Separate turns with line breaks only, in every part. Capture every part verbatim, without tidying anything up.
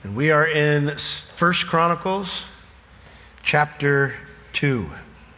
And we are in First Chronicles chapter two.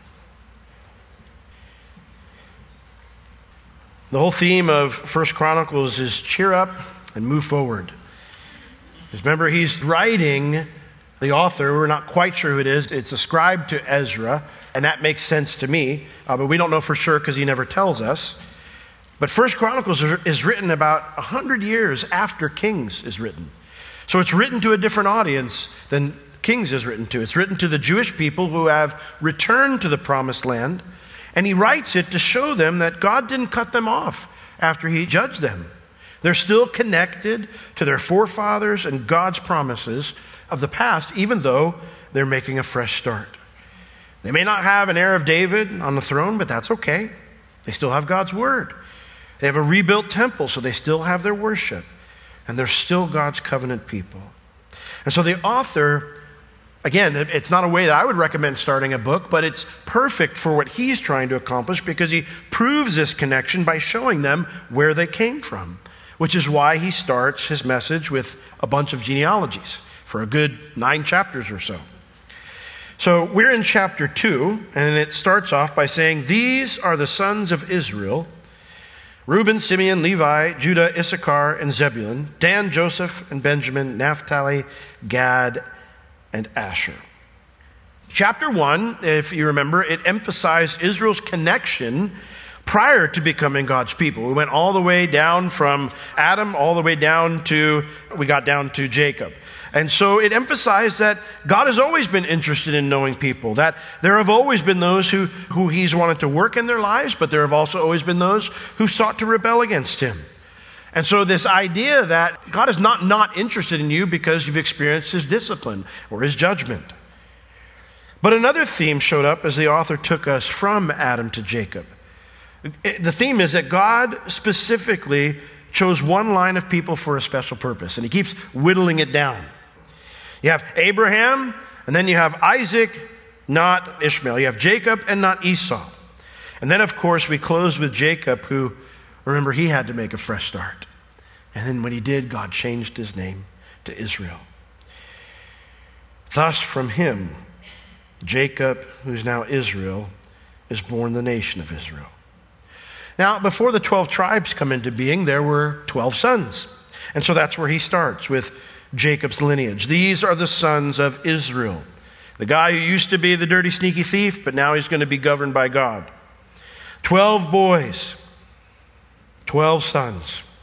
The whole theme of First Chronicles is cheer up and move forward. Because remember, he's writing, the author, we're not quite sure who it is. It's ascribed to Ezra, and that makes sense to me, uh, but we don't know for sure because he never tells us. But First Chronicles is written about one hundred years after Kings is written. So it's written to a different audience than Kings is written to. It's written to the Jewish people who have returned to the promised land, and he writes it to show them that God didn't cut them off after he judged them. They're still connected to their forefathers and God's promises of the past, even though they're making a fresh start. They may not have an heir of David on the throne, but that's okay. They still have God's word. They have a rebuilt temple, so they still have their worship. And they're still God's covenant people. And so the author, again, it's not a way that I would recommend starting a book, but it's perfect for what he's trying to accomplish because he proves this connection by showing them where they came from, which is why he starts his message with a bunch of genealogies for a good nine chapters or so. So we're in chapter two, and it starts off by saying, "These are the sons of Israel, Reuben, Simeon, Levi, Judah, Issachar, and Zebulun, Dan, Joseph, and Benjamin, Naphtali, Gad, and Asher." Chapter one, if you remember, it emphasized Israel's connection prior to becoming God's people. We went all the way down from Adam, all the way down to, we got down to Jacob. And so it emphasized that God has always been interested in knowing people, that there have always been those who, who he's wanted to work in their lives, but there have also always been those who sought to rebel against him. And so this idea that God is not not interested in you because you've experienced his discipline or his judgment. But another theme showed up as the author took us from Adam to Jacob. The theme is that God specifically chose one line of people for a special purpose, and he keeps whittling it down. You have Abraham, and then you have Isaac, not Ishmael. You have Jacob and not Esau. And then, of course, we close with Jacob, who, remember, he had to make a fresh start. And then when he did, God changed his name to Israel. Thus, from him, Jacob, who's now Israel, is born the nation of Israel. Now, before the twelve tribes come into being, there were twelve sons. And so that's where he starts, with Jacob's lineage. These are the sons of Israel. The guy who used to be the dirty, sneaky thief, but now he's going to be governed by God. Twelve boys. Twelve sons.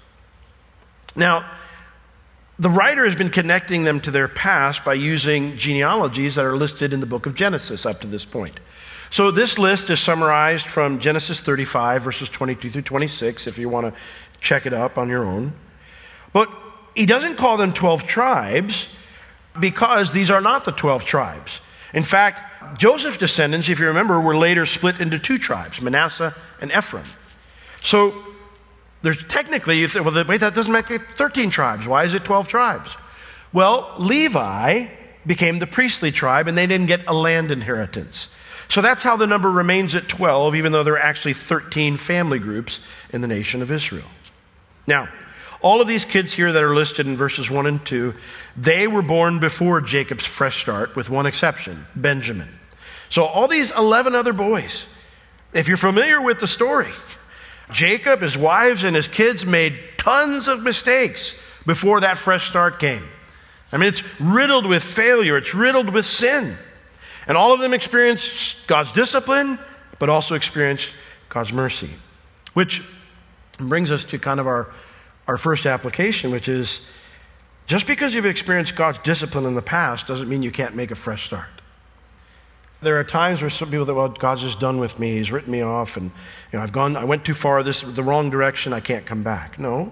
Now, the writer has been connecting them to their past by using genealogies that are listed in the book of Genesis up to this point. So this list is summarized from Genesis thirty-five, verses twenty-two through twenty-six, if you want to check it up on your own. But he doesn't call them twelve tribes because these are not the twelve tribes. In fact, Joseph's descendants, if you remember, were later split into two tribes, Manasseh and Ephraim. So there's technically, you say, well, wait, that doesn't make it thirteen tribes. Why is it twelve tribes? Well, Levi became the priestly tribe, and they didn't get a land inheritance. So that's how the number remains at twelve, even though there are actually thirteen family groups in the nation of Israel. Now, all of these kids here that are listed in verses one and two, they were born before Jacob's fresh start, with one exception, Benjamin. So all these eleven other boys, if you're familiar with the story, Jacob, his wives, and his kids made tons of mistakes before that fresh start came. I mean, it's riddled with failure. It's riddled with sin. And all of them experienced God's discipline, but also experienced God's mercy. Which brings us to kind of our, our first application, which is, just because you've experienced God's discipline in the past doesn't mean you can't make a fresh start. There are times where some people think, well, God's just done with me. He's written me off, and you know, I've gone, I went too far this the wrong direction. I can't come back. No.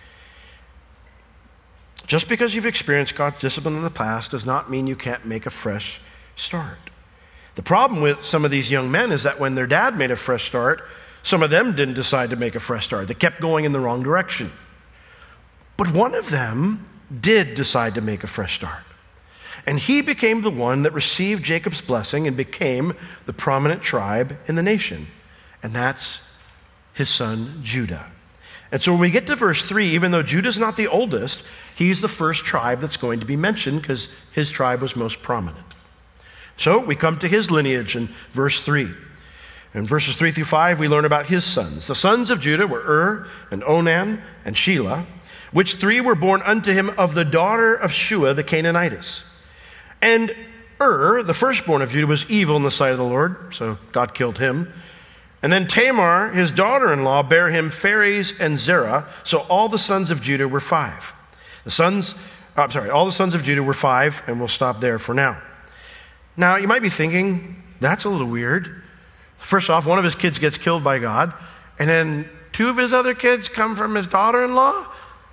Just because you've experienced God's discipline in the past does not mean you can't make a fresh start. The problem with some of these young men is that when their dad made a fresh start, some of them didn't decide to make a fresh start. They kept going in the wrong direction. But one of them did decide to make a fresh start. And he became the one that received Jacob's blessing and became the prominent tribe in the nation. And that's his son Judah. And so when we get to verse three, even though Judah's not the oldest, he's the first tribe that's going to be mentioned because his tribe was most prominent. So we come to his lineage in verse three. In verses three through five, we learn about his sons. The sons of Judah were Ur and Onan and Shelah, which three were born unto him of the daughter of Shua the Canaanitess. And Ur, the firstborn of Judah, was evil in the sight of the Lord, so God killed him. And then Tamar, his daughter-in-law, bare him Phares and Zerah, so all the sons of Judah were five. The sons, I'm sorry, all the sons of Judah were five, and we'll stop there for now. Now, you might be thinking, that's a little weird. First off, one of his kids gets killed by God, and then two of his other kids come from his daughter-in-law?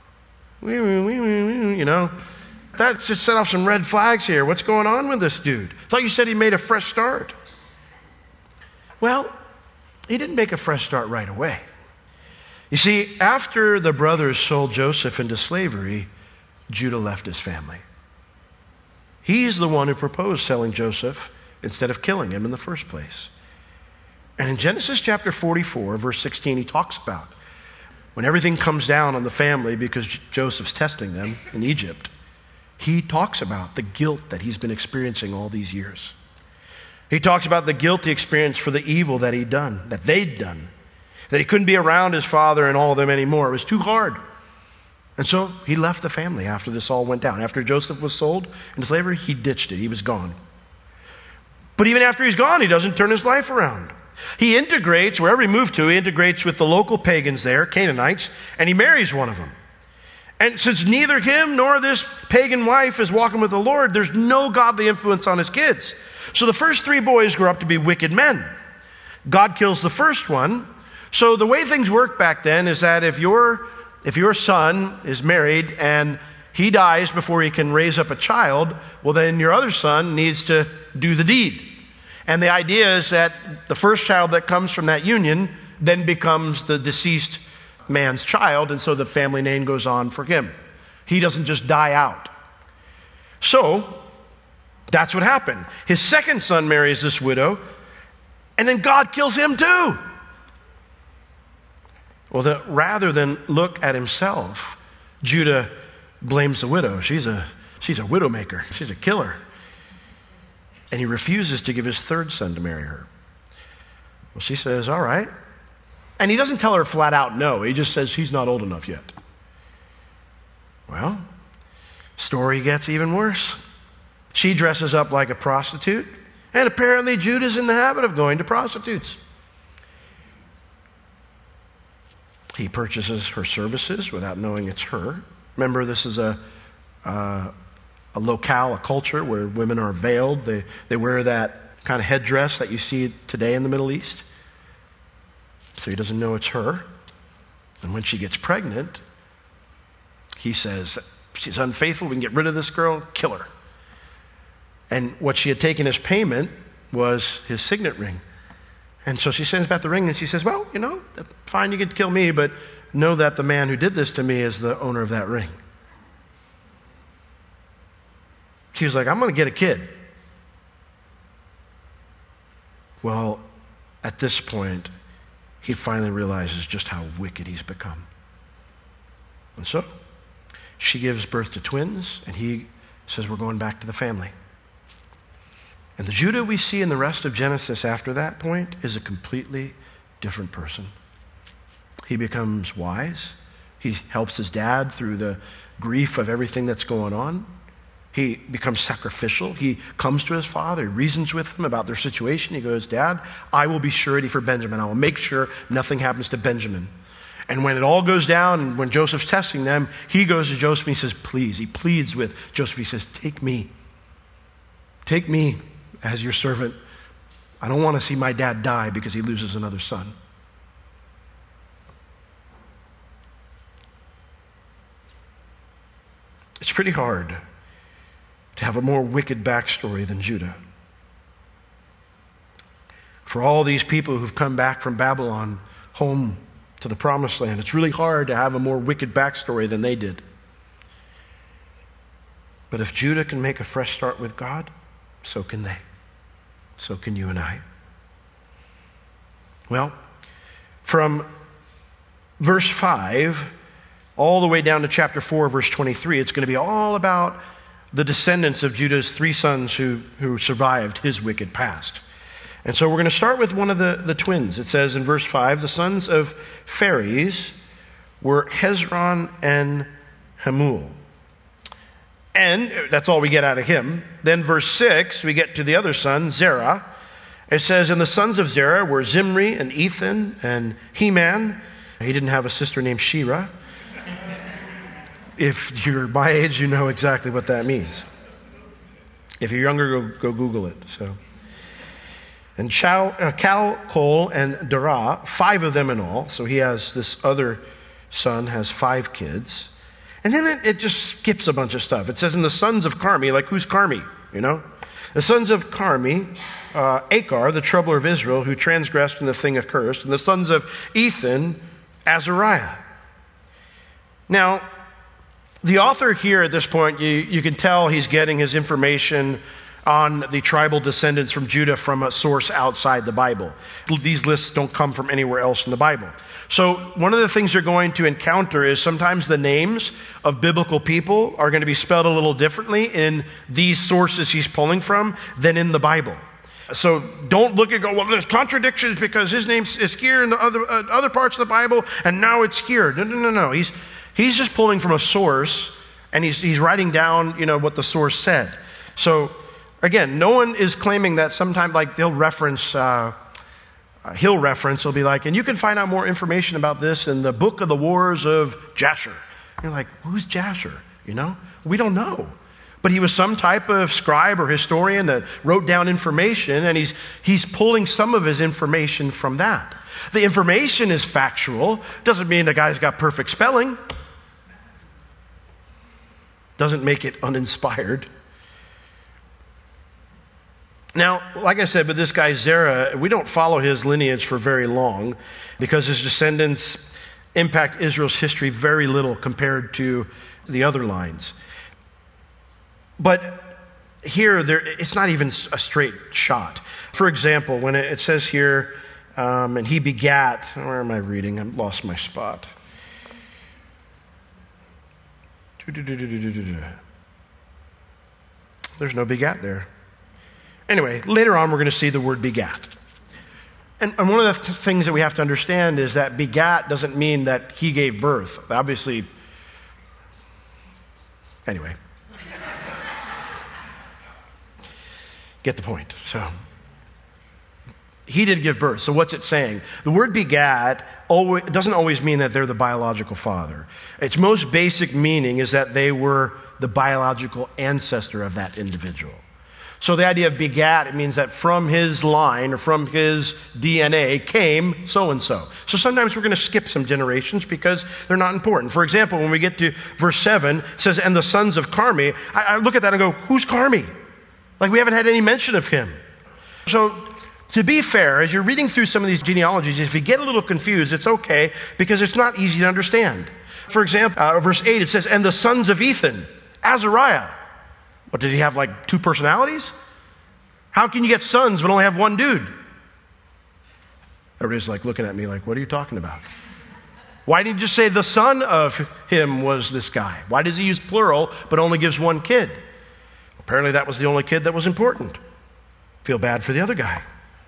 You know, that's just set off some red flags here. What's going on with this dude? I thought you said he made a fresh start. Well, he didn't make a fresh start right away. You see, after the brothers sold Joseph into slavery, Judah left his family. He's the one who proposed selling Joseph instead of killing him in the first place. And in Genesis chapter forty-four, verse sixteen, he talks about when everything comes down on the family because Joseph's testing them in Egypt, he talks about the guilt that he's been experiencing all these years. He talks about the guilt he experienced for the evil that he'd done, that they'd done, that he couldn't be around his father and all of them anymore. It was too hard. And so he left the family after this all went down. After Joseph was sold into slavery, he ditched it. He was gone. But even after he's gone, he doesn't turn his life around. He integrates, wherever he moved to, he integrates with the local pagans there, Canaanites, and he marries one of them. And since neither him nor this pagan wife is walking with the Lord, there's no godly influence on his kids. So the first three boys grow up to be wicked men. God kills the first one. So the way things worked back then is that if your, if your son is married and he dies before he can raise up a child, well then your other son needs to do the deed. And the idea is that the first child that comes from that union then becomes the deceased man's child, and so the family name goes on for him. He doesn't just die out. So, that's what happened. His second son marries this widow, and then God kills him too. Well, the, rather than look at himself, Judah blames the widow. She's a, she's a widowmaker. She's a killer. And he refuses to give his third son to marry her. Well, she says, all right. And he doesn't tell her flat out no. He just says he's not old enough yet. Well, story gets even worse. She dresses up like a prostitute, and apparently Judah's in the habit of going to prostitutes. He purchases her services without knowing it's her. Remember, this is a... Uh, a locale, a culture where women are veiled. They, they wear that kind of headdress that you see today in the Middle East. So he doesn't know it's her. And when she gets pregnant, he says, she's unfaithful, we can get rid of this girl, kill her. And what she had taken as payment was his signet ring. And so she sends back the ring and she says, well, you know, fine, you can kill me, but know that the man who did this to me is the owner of that ring. She was like, I'm going to get a kid. Well, at this point, he finally realizes just how wicked he's become. And so, she gives birth to twins, and he says, we're going back to the family. And the Judah we see in the rest of Genesis after that point is a completely different person. He becomes wise. He helps his dad through the grief of everything that's going on. He becomes sacrificial. He comes to his father. He reasons with him about their situation. He goes, Dad, I will be surety for Benjamin. I will make sure nothing happens to Benjamin. And when it all goes down, and when Joseph's testing them, he goes to Joseph and he says, please. He pleads with Joseph. He says, take me. Take me as your servant. I don't want to see my dad die because he loses another son. It's pretty hard to have a more wicked backstory than Judah. For all these people who've come back from Babylon home to the promised land, it's really hard to have a more wicked backstory than they did. But if Judah can make a fresh start with God, so can they. So can you and I. Well, from verse five, all the way down to chapter four, verse twenty-three, it's going to be all about the descendants of Judah's three sons who, who survived his wicked past. And so we're going to start with one of the, the twins. It says in verse five, the sons of Phares were Hezron and Hamul. And that's all we get out of him. Then verse six, we get to the other son, Zerah. It says, and the sons of Zerah were Zimri and Ethan and Heman. He didn't have a sister named Shira. If you're my age, you know exactly what that means. If you're younger, go, go Google it. So, and Chal, uh, Calcol and Dara, five of them in all. So he has, this other son has five kids. And then it, it just skips a bunch of stuff. It says, in the sons of Carmi, like who's Carmi, you know? The sons of Carmi, uh, Achar, the troubler of Israel, who transgressed and the thing accursed. And the sons of Ethan, Azariah. Now, the author here at this point, you, you can tell he's getting his information on the tribal descendants from Judah from a source outside the Bible. These lists don't come from anywhere else in the Bible. So one of the things you're going to encounter is sometimes the names of biblical people are going to be spelled a little differently in these sources he's pulling from than in the Bible. So don't look and go, well, there's contradictions because his name is here in the other uh, other parts of the Bible, and now it's here. No, no, no, no. He's he's just pulling from a source, and he's he's writing down, you know, what the source said. So again, no one is claiming that sometimes, like they'll reference, uh, uh, he'll reference, he'll be like, and you can find out more information about this in the book of the wars of Jasher. And you're like, who's Jasher? You know, we don't know. But he was some type of scribe or historian that wrote down information, and he's he's pulling some of his information from that. The information is factual. Doesn't mean the guy's got perfect spelling. Doesn't make it uninspired. Now, like I said, with this guy Zerah, we don't follow his lineage for very long because his descendants impact Israel's history very little compared to the other lines. But here, there, it's not even a straight shot. For example, when it says here, um, and he begat, where am I reading? I've lost my spot. There's no begat there. Anyway, later on we're going to see the word begat. And, and one of the th- things that we have to understand is that begat doesn't mean that he gave birth. Obviously, anyway. Get the point. So, he did give birth. So what's it saying? The word begat always, doesn't always mean that they're the biological father. Its most basic meaning is that they were the biological ancestor of that individual. So the idea of begat, it means that from his line or from his D N A came so-and-so. So sometimes we're going to skip some generations because they're not important. For example, when we get to verse seven, it says, and the sons of Carmi, I, I look at that and go, who's Carmi? Like we haven't had any mention of him. So to be fair, as you're reading through some of these genealogies, if you get a little confused, it's okay because it's not easy to understand. For example, uh, verse eight, it says, and the sons of Ethan, Azariah. What, did he have like two personalities? How can you get sons but only have one dude? Everybody's like looking at me like, what are you talking about? Why didn't you just say the son of him was this guy? Why does he use plural but only gives one kid? Apparently that was the only kid that was important. Feel bad for the other guy.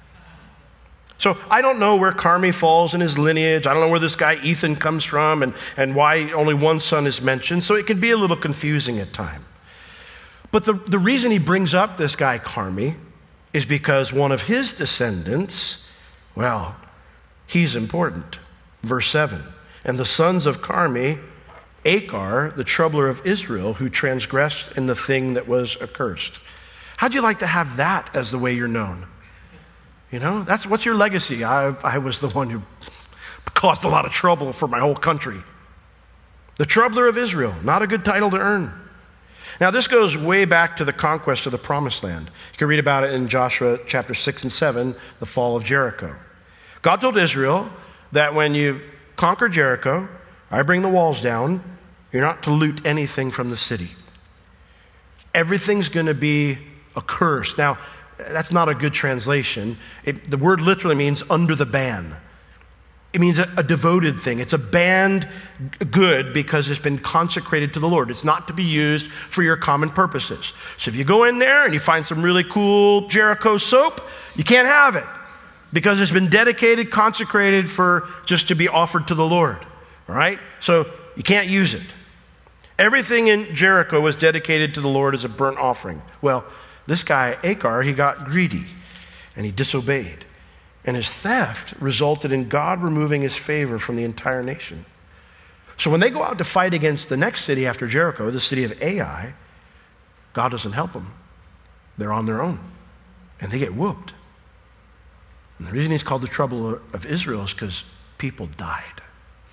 So I don't know where Carmi falls in his lineage. I don't know where this guy Ethan comes from and, and why only one son is mentioned. So it can be a little confusing at times. But the, the reason he brings up this guy Carmi is because one of his descendants, well, he's important. Verse seven, and the sons of Carmi, Achar, the troubler of Israel, who transgressed in the thing that was accursed. How'd you like to have that as the way you're known? You know, that's what's your legacy? I, I was the one who caused a lot of trouble for my whole country. The troubler of Israel, not a good title to earn. Now, this goes way back to the conquest of the Promised Land. You can read about it in Joshua chapter six and seven, the fall of Jericho. God told Israel that when you conquer Jericho, I bring the walls down, you're not to loot anything from the city. Everything's going to be accursed. Now, that's not a good translation. It, the word literally means under the ban. It means a, a devoted thing. It's a banned good because it's been consecrated to the Lord. It's not to be used for your common purposes. So if you go in there and you find some really cool Jericho soap, you can't have it because it's been dedicated, consecrated for just to be offered to the Lord. All right? So you can't use it. Everything in Jericho was dedicated to the Lord as a burnt offering. Well, this guy, Achan, he got greedy and he disobeyed. And his theft resulted in God removing his favor from the entire nation. So when they go out to fight against the next city after Jericho, the city of Ai, God doesn't help them. They're on their own. And they get whooped. And the reason he's called the trouble of Israel is because people died.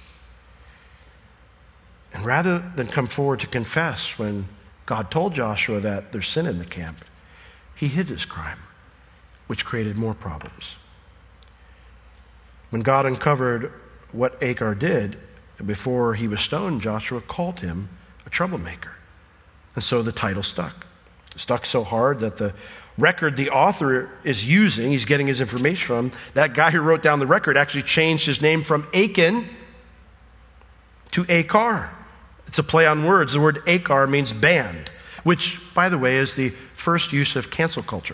And rather than come forward to confess when God told Joshua that there's sin in the camp, he hid his crime, which created more problems. When God uncovered what Achan did, before he was stoned, Joshua called him a troublemaker. And so the title stuck. It stuck so hard that the record the author is using, he's getting his information from, that guy who wrote down the record actually changed his name from Achan to Achan. It's a play on words. The word Achan means banned, which, by the way, is the first use of cancel culture.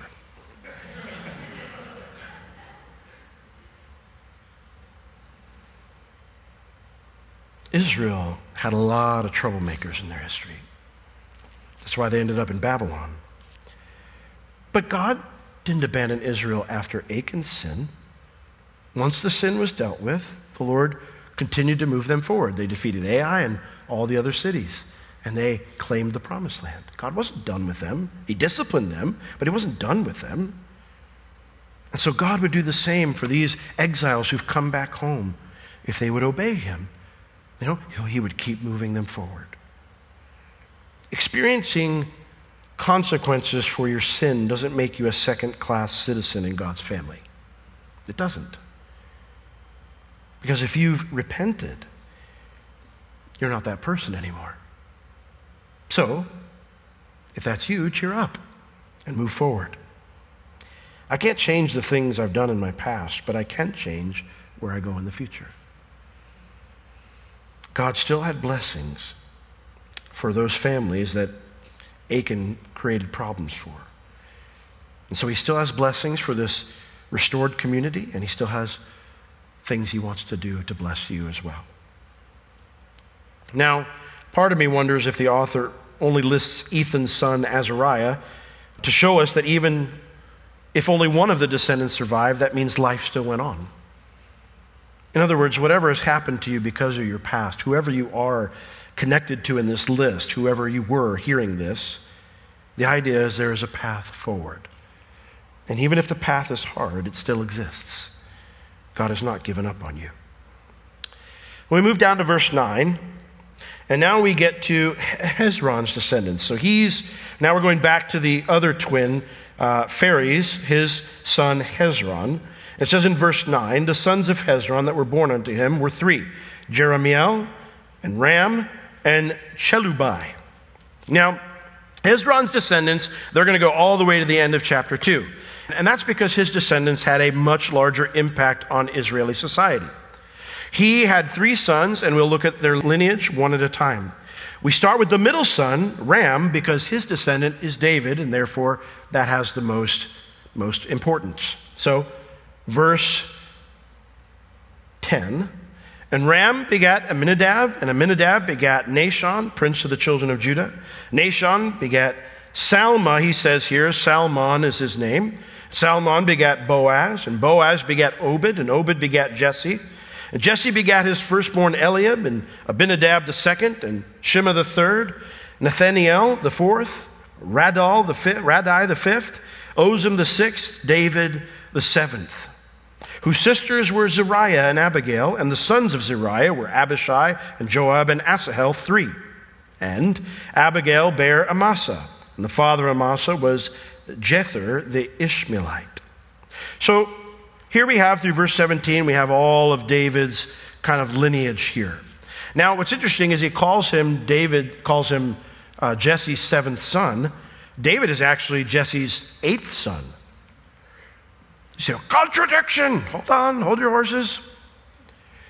Israel had a lot of troublemakers in their history. That's why they ended up in Babylon. But God didn't abandon Israel after Achan's sin. Once the sin was dealt with, the Lord continued to move them forward. They defeated Ai and all the other cities, and they claimed the promised land. God wasn't done with them. He disciplined them, but he wasn't done with them. And so God would do the same for these exiles who've come back home if they would obey him. You know, he would keep moving them forward. Experiencing consequences for your sin doesn't make you a second-class citizen in God's family. It doesn't. Because if you've repented, you're not that person anymore. So, if that's you, cheer up and move forward. I can't change the things I've done in my past, but I can change where I go in the future. God still had blessings for those families that Achan created problems for. And so he still has blessings for this restored community, and he still has things he wants to do to bless you as well. Now, part of me wonders if the author only lists Ethan's son Azariah to show us that even if only one of the descendants survived, that means life still went on. In other words, whatever has happened to you because of your past, whoever you are connected to in this list, whoever you were hearing this, the idea is there is a path forward. And even if the path is hard, it still exists. God has not given up on you. We move down to verse nine, and now we get to Hezron's descendants. So he's, now we're going back to the other twin, uh, Phares, his son Hezron. It says in verse nine, the sons of Hezron that were born unto him were three, Jeremiel and Ram and Chelubai. Now, Hezron's descendants, they're going to go all the way to the end of chapter two. And that's because his descendants had a much larger impact on Israeli society. He had three sons, and we'll look at their lineage one at a time. We start with the middle son, Ram, because his descendant is David, and therefore that has the most, most importance. So, verse ten, and Ram begat Amminadab, and Amminadab begat Nahshon, prince of the children of Judah. Nahshon begat Salma, he says here, Salmon is his name. Salmon begat Boaz, and Boaz begat Obed, and Obed begat Jesse. And Jesse begat his firstborn Eliab, and Abinadab the second, and Shema the third, Nathaniel the fourth, Radal the fifth, Radai the fifth, Ozem the sixth, David the seventh, whose sisters were Zariah and Abigail, and the sons of Zariah were Abishai and Joab and Asahel, three. And Abigail bare Amasa, and the father of Amasa was Jether the Ishmaelite. So here we have, through verse seventeen, we have all of David's kind of lineage here. Now, what's interesting is he calls him, David calls him uh, Jesse's seventh son. David is actually Jesse's eighth son. You say, contradiction. Hold on, hold your horses.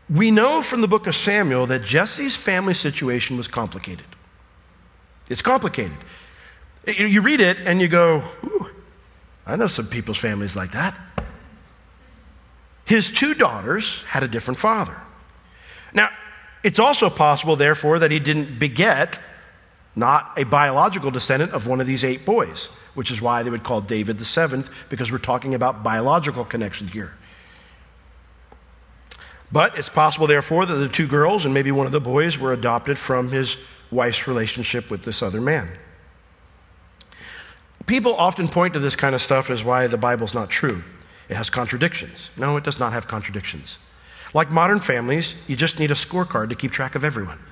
We know from the book of Samuel that Jesse's family situation was complicated. It's complicated. You read it and you go, ooh, I know some people's families like that. His two daughters had a different father. Now, it's also possible, therefore, that he didn't beget not a biological descendant of one of these eight boys, which is why they would call David the seventh, because we're talking about biological connection here. But it's possible, therefore, that the two girls and maybe one of the boys were adopted from his wife's relationship with this other man. People often point to this kind of stuff as why the Bible's not true. It has contradictions. No, it does not have contradictions. Like modern families, you just need a scorecard to keep track of everyone.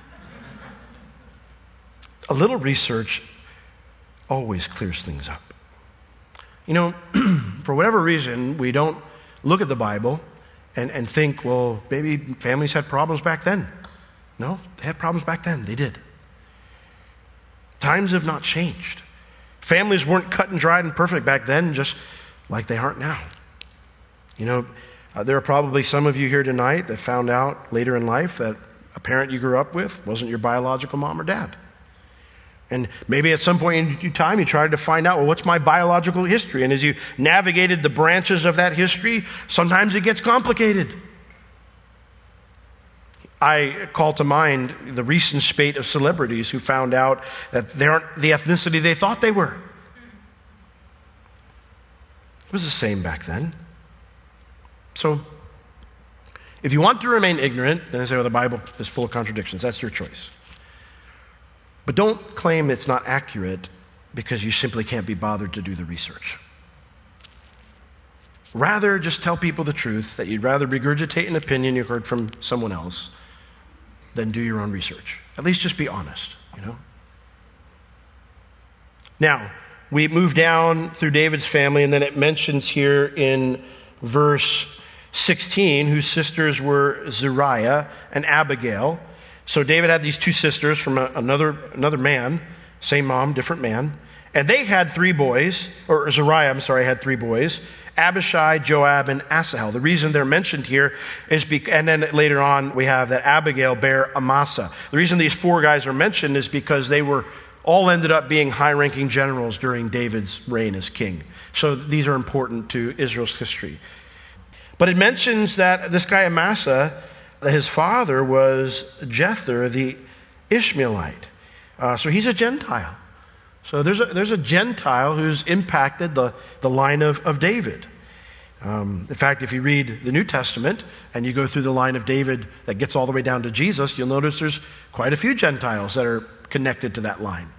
A little research always clears things up. You know, for whatever reason, we don't look at the Bible and, and think, well, maybe families had problems back then. No, they had problems back then. They did. Times have not changed. Families weren't cut and dried and perfect back then, just like they aren't now. You know, uh, there are probably some of you here tonight that found out later in life that a parent you grew up with wasn't your biological mom or dad. And maybe at some point in time you tried to find out, well, what's my biological history? And as you navigated the branches of that history, sometimes it gets complicated. I call to mind the recent spate of celebrities who found out that they aren't the ethnicity they thought they were. It was the same back then. So, if you want to remain ignorant, then say, well, the Bible is full of contradictions. That's your choice. But don't claim it's not accurate because you simply can't be bothered to do the research. Rather, just tell people the truth, that you'd rather regurgitate an opinion you heard from someone else than do your own research. At least just be honest, you know? Now, we move down through David's family, and then it mentions here in verse sixteen, whose sisters were Zeruiah and Abigail. So David had these two sisters from a, another, another man, same mom, different man. And they had three boys, or Zeruiah, I'm sorry, had three boys, Abishai, Joab, and Asahel. The reason they're mentioned here is, because, and then later on we have that Abigail bare Amasa. The reason these four guys are mentioned is because they were all ended up being high-ranking generals during David's reign as king. So these are important to Israel's history. But it mentions that this guy Amasa, his father was Jether the Ishmaelite. Uh, so he's a Gentile. So there's a, there's a Gentile who's impacted the, the line of, of David. Um, in fact, if you read the New Testament and you go through the line of David that gets all the way down to Jesus, you'll notice there's quite a few Gentiles that are connected to that line.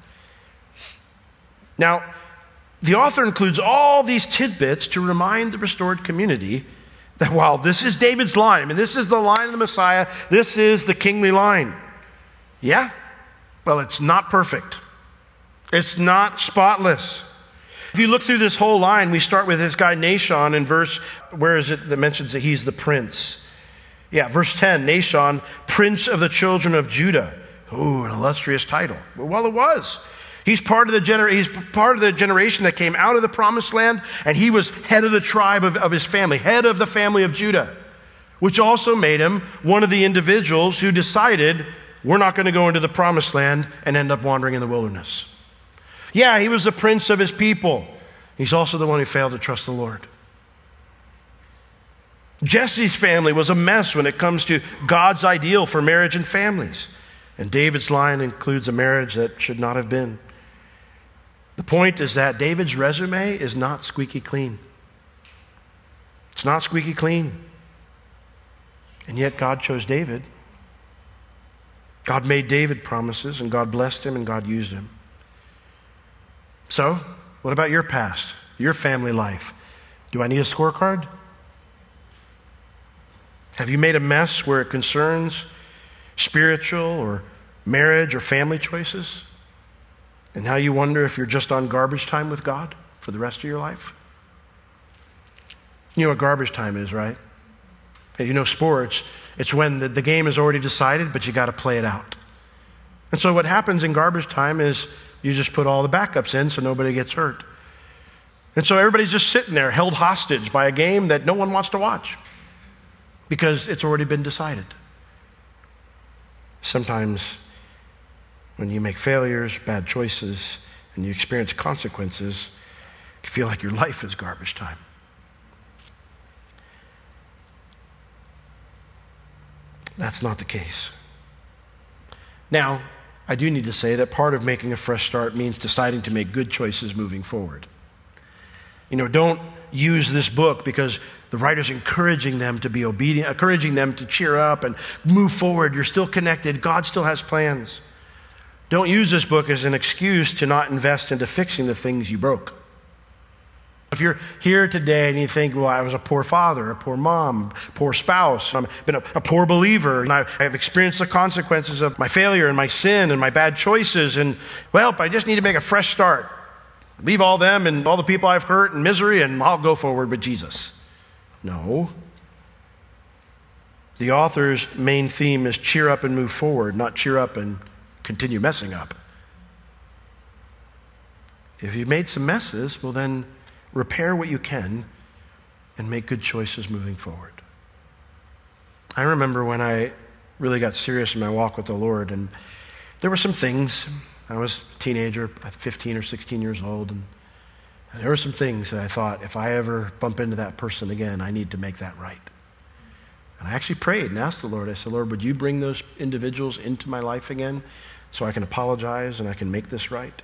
Now, the author includes all these tidbits to remind the restored community that while this is David's line, I mean, this is the line of the Messiah, this is the kingly line. Yeah? Well, it's not perfect. It's not spotless. If you look through this whole line, we start with this guy Nahshon in verse, where is it that mentions that he's the prince? Yeah, verse ten, Nahshon, prince of the children of Judah. Ooh, an illustrious title. Well, it was. He's part of the gener- he's part of the generation that came out of the promised land, and he was head of the tribe of, of his family, head of the family of Judah, which also made him one of the individuals who decided, we're not going to go into the promised land and end up wandering in the wilderness. Yeah, he was the prince of his people. He's also the one who failed to trust the Lord. Jesse's family was a mess when it comes to God's ideal for marriage and families. And David's line includes a marriage that should not have been. The point is that David's resume is not squeaky clean. It's not squeaky clean. And yet God chose David. God made David promises, and God blessed him, and God used him. So, what about your past, your family life? Do I need a scorecard? Have you made a mess where it concerns spiritual or marriage or family choices? And now you wonder if you're just on garbage time with God for the rest of your life? You know what garbage time is, right? And you know sports, it's when the, the game is already decided, but you got to play it out. And so what happens in garbage time is you just put all the backups in so nobody gets hurt. And so everybody's just sitting there held hostage by a game that no one wants to watch because it's already been decided. Sometimes when you make failures, bad choices, and you experience consequences, you feel like your life is garbage time. That's not the case. Now, I do need to say that part of making a fresh start means deciding to make good choices moving forward. You know, don't use this book because the writer's encouraging them to be obedient, encouraging them to cheer up and move forward. You're still connected. God still has plans. Don't use this book as an excuse to not invest into fixing the things you broke. If you're here today and you think, well, I was a poor father, a poor mom, poor spouse, I've been a, a poor believer, and I've, I've experienced the consequences of my failure and my sin and my bad choices, and, well, I just need to make a fresh start. Leave all them and all the people I've hurt and misery, and I'll go forward with Jesus. No. The author's main theme is cheer up and move forward, not cheer up and continue messing up. If you've made some messes, well then, repair what you can and make good choices moving forward. I remember when I really got serious in my walk with the Lord, and there were some things. I was a teenager, fifteen or sixteen years old, and there were some things that I thought, if I ever bump into that person again, I need to make that right. And I actually prayed and asked the Lord, I said, Lord, would you bring those individuals into my life again so I can apologize and I can make this right?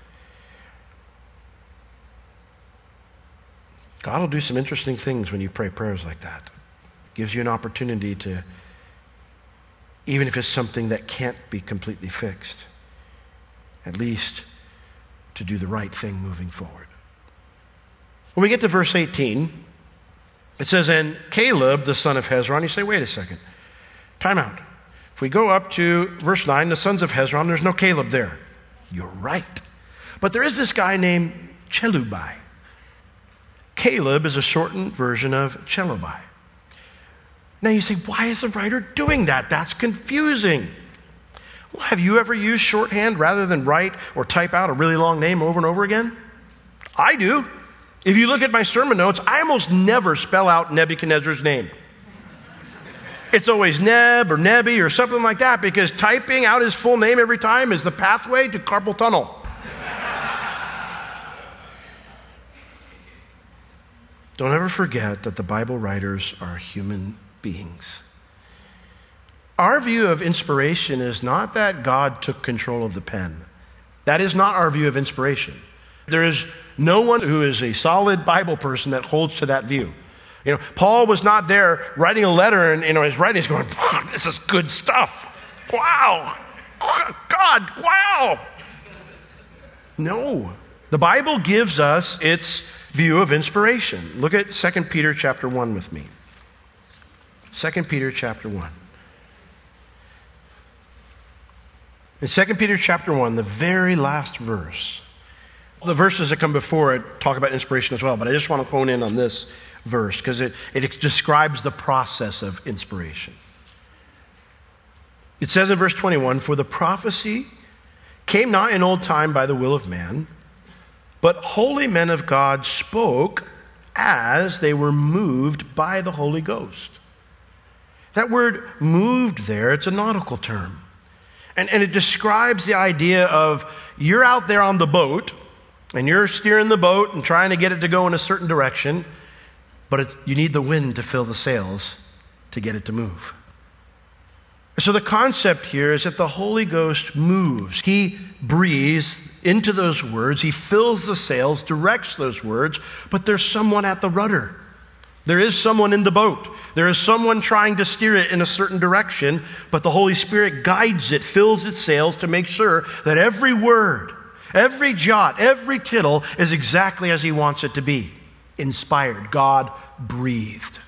God will do some interesting things when you pray prayers like that. Gives you an opportunity to, even if it's something that can't be completely fixed, at least to do the right thing moving forward. When we get to verse eighteen, it says, and Caleb, the son of Hezron, you say, wait a second, time out. If we go up to verse nine, the sons of Hezron, there's no Caleb there. You're right. But there is this guy named Chelubai. Caleb is a shortened version of Chelubai. Now you say, why is the writer doing that? That's confusing. Well, have you ever used shorthand rather than write or type out a really long name over and over again? I do. If you look at my sermon notes, I almost never spell out Nebuchadnezzar's name. It's always Neb or Nebi or something like that, because typing out his full name every time is the pathway to carpal tunnel. Don't ever forget that the Bible writers are human beings. Our view of inspiration is not that God took control of the pen. That is not our view of inspiration. There is no one who is a solid Bible person that holds to that view. You know, Paul was not there writing a letter, and you know, his writing is going, this is good stuff. Wow. God, wow. No. The Bible gives us its view of inspiration. Look at Second Peter chapter one with me. Second Peter chapter one. In Second Peter chapter one, the very last verse, the verses that come before it talk about inspiration as well, but I just want to hone in on this verse because it, it describes the process of inspiration. It says in verse twenty-one, for the prophecy came not in old time by the will of man, but holy men of God spoke as they were moved by the Holy Ghost. That word moved there, it's a nautical term. And, and it describes the idea of you're out there on the boat, and you're steering the boat and trying to get it to go in a certain direction, but it's, you need the wind to fill the sails to get it to move. So the concept here is that the Holy Ghost moves. He breathes into those words. He fills the sails, directs those words, but there's someone at the rudder. There is someone in the boat. There is someone trying to steer it in a certain direction, but the Holy Spirit guides it, fills its sails to make sure that every word, every jot, every tittle is exactly as He wants it to be. Inspired. God breathed.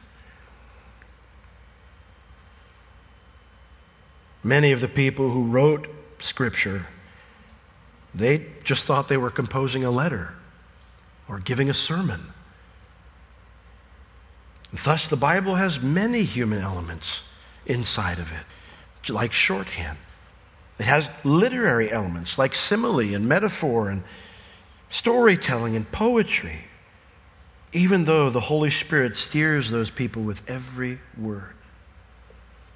Many of the people who wrote Scripture, they just thought they were composing a letter or giving a sermon. And thus, the Bible has many human elements inside of it, like shorthand. It has literary elements like simile and metaphor and storytelling and poetry, even though the Holy Spirit steers those people with every word.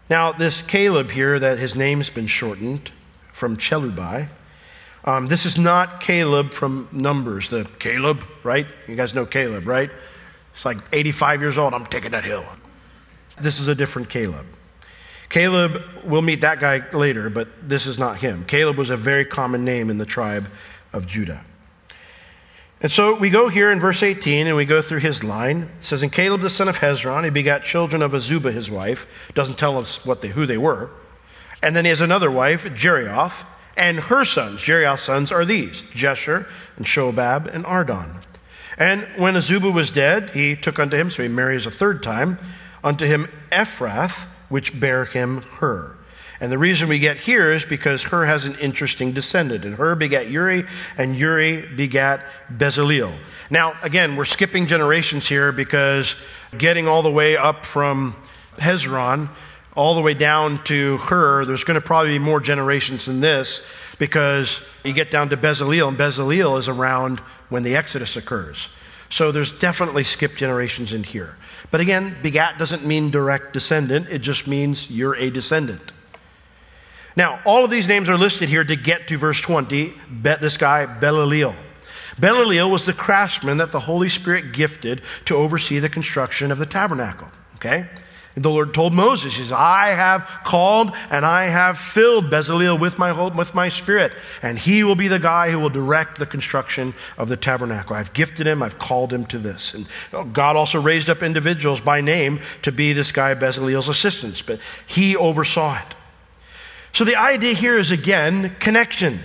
Now, this Caleb here, that his name's been shortened from Chelubai, um, this is not Caleb from Numbers, the Caleb, right? You guys know Caleb, right? It's like eighty-five years old, I'm taking that hill. This is a different Caleb. Caleb, we'll meet that guy later, but this is not him. Caleb was a very common name in the tribe of Judah. And so we go here in verse eighteen, and we go through his line. It says, "And Caleb the son of Hezron, he begat children of Azubah his wife." Doesn't tell us what they, who they were. And then he has another wife, Jerioth, and her sons. Jerioth's sons are these, Jesher and Shobab and Ardon. And when Azubah was dead, he took unto him, so he marries a third time, unto him Ephrath, which bare him Hur. And the reason we get here is because Hur has an interesting descendant. And Hur begat Uri, and Uri begat Bezaleel. Now, again, we're skipping generations here because getting all the way up from Hezron all the way down to Hur, there's going to probably be more generations than this, because you get down to Bezaleel, and Bezaleel is around when the Exodus occurs. So there's definitely skipped generations in here. But again, begat doesn't mean direct descendant. It just means you're a descendant. Now, all of these names are listed here to get to verse twenty. Bet this guy, Belaleel. Belaleel was the craftsman that the Holy Spirit gifted to oversee the construction of the tabernacle. Okay? The Lord told Moses, he says, "I have called and I have filled Bezaleel with my with my spirit, and he will be the guy who will direct the construction of the tabernacle. I've gifted him, I've called him to this." And God also raised up individuals by name to be this guy Bezaleel's assistants, but he oversaw it. So the idea here is, again, connection.